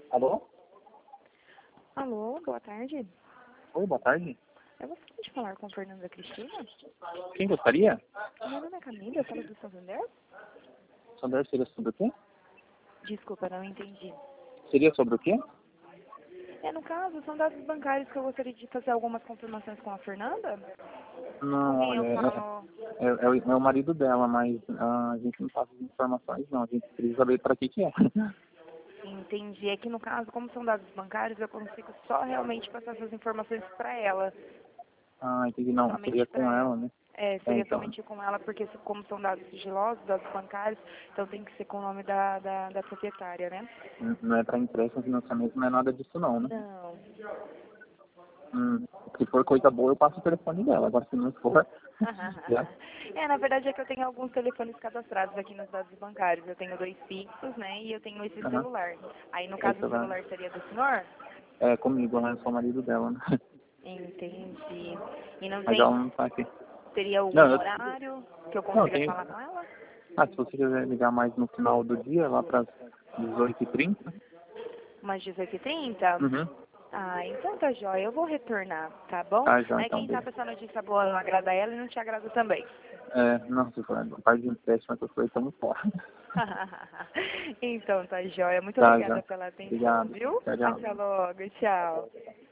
Alô? Alô, boa tarde. Oi, boa tarde. Eu gostaria de falar com Fernanda Cristina. Quem gostaria? Meu nome é Camila, eu falo do Santander. Santander seria sobre o quê? Desculpa, não entendi. Seria sobre o quê? No caso, são dados bancários que eu gostaria de fazer algumas confirmações com a Fernanda. Com Não, quem eu olha, falo? é o marido dela, mas a gente não passa as informações, não. A gente precisa saber para que é. Entendi. É que no caso, como são dados bancários, eu consigo só realmente passar essas informações para ela. Ah, entendi. Não, seria Somente com para ela, ela. né? Seria Então, somente com ela, porque como são dados sigilosos, dados bancários, então tem que ser com o nome da proprietária, né? não é para empréstimo, financiamento, não é nada disso, não, né? Não. Se for coisa boa, eu passo o telefone dela. Agora, se não for, já. Na verdade é que eu tenho alguns telefones cadastrados aqui nos dados bancários. Eu tenho 2 fixos, né, e eu tenho esse Aham. celular. Aí, no caso, Essa o vai. celular seria do senhor? É comigo, né? Eu sou o marido dela, né? Entendi. E não Mas ela tem, não tá aqui. teria Não, algum horário que eu não, consiga tem. falar com ela? Se você quiser ligar mais no final do dia, lá para as 18h30. Umas 18h30? Uhum. Ah, então tá jóia. Eu vou retornar, tá bom? Tá, já, Aí então, quem sabe beleza. essa notícia boa não agrada ela e não te agrada também. Não, se for a parte de empréstimo, essas coisas estão muito fora. Então tá jóia. Muito Tá, já. obrigada pela atenção, Obrigado. viu? Tchau, Até tchau. logo. Tchau.